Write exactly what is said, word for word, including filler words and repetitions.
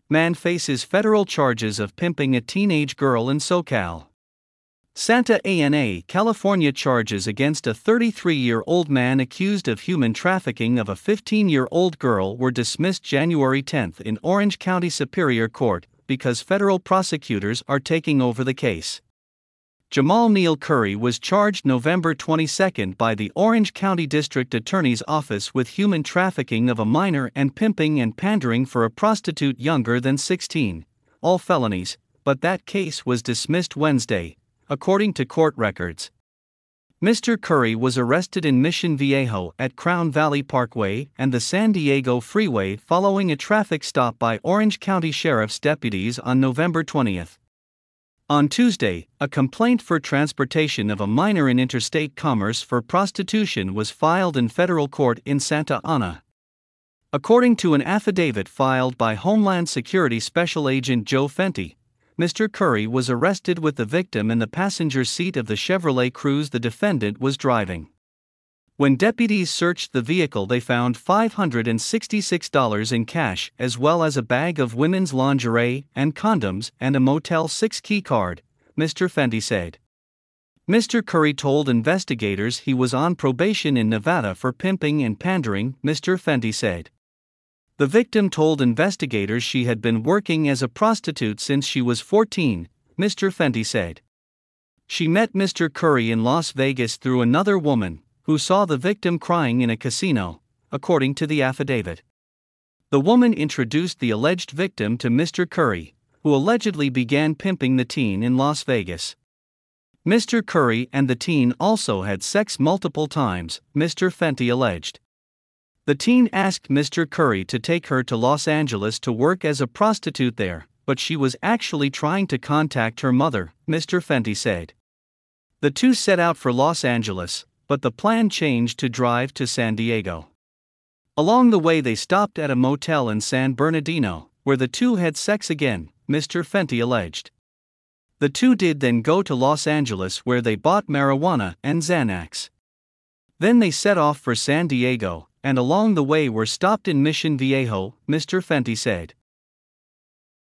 Man faces federal charges of pimping a teenage girl in SoCal. Santa Ana, California charges against a thirty-three-year-old man accused of human trafficking of a fifteen-year-old girl were dismissed January tenth in Orange County Superior Court because federal prosecutors are taking over the case. Jamal Neal Curry was charged November twenty-second by the Orange County District Attorney's Office with human trafficking of a minor and pimping and pandering for a prostitute younger than sixteen, all felonies, but that case was dismissed Wednesday, according to court records. Mister Curry was arrested in Mission Viejo at Crown Valley Parkway and the San Diego Freeway following a traffic stop by Orange County Sheriff's deputies on November twentieth. On Tuesday, a complaint for transportation of a minor in interstate commerce for prostitution was filed in federal court in Santa Ana. According to an affidavit filed by Homeland Security Special Agent Joe Fenty, Mister Curry was arrested with the victim in the passenger seat of the Chevrolet Cruze the defendant was driving. When deputies searched the vehicle, they found five hundred sixty-six dollars in cash as well as a bag of women's lingerie and condoms and a Motel six key card, Mister Fenty said. Mister Curry told investigators he was on probation in Nevada for pimping and pandering, Mister Fenty said. The victim told investigators she had been working as a prostitute since she was fourteen, Mister Fenty said. She met Mister Curry in Las Vegas through another woman, who saw the victim crying in a casino, according to the affidavit. The woman introduced the alleged victim to Mister Curry, who allegedly began pimping the teen in Las Vegas. Mister Curry and the teen also had sex multiple times, Mister Fenty alleged. The teen asked Mister Curry to take her to Los Angeles to work as a prostitute there, but she was actually trying to contact her mother, Mister Fenty said. The two set out for Los Angeles, but the plan changed to drive to San Diego. Along the way, they stopped at a motel in San Bernardino, where the two had sex again, Mister Fenty alleged. The two did then go to Los Angeles, where they bought marijuana and Xanax. Then they set off for San Diego, and along the way were stopped in Mission Viejo, Mister Fenty said.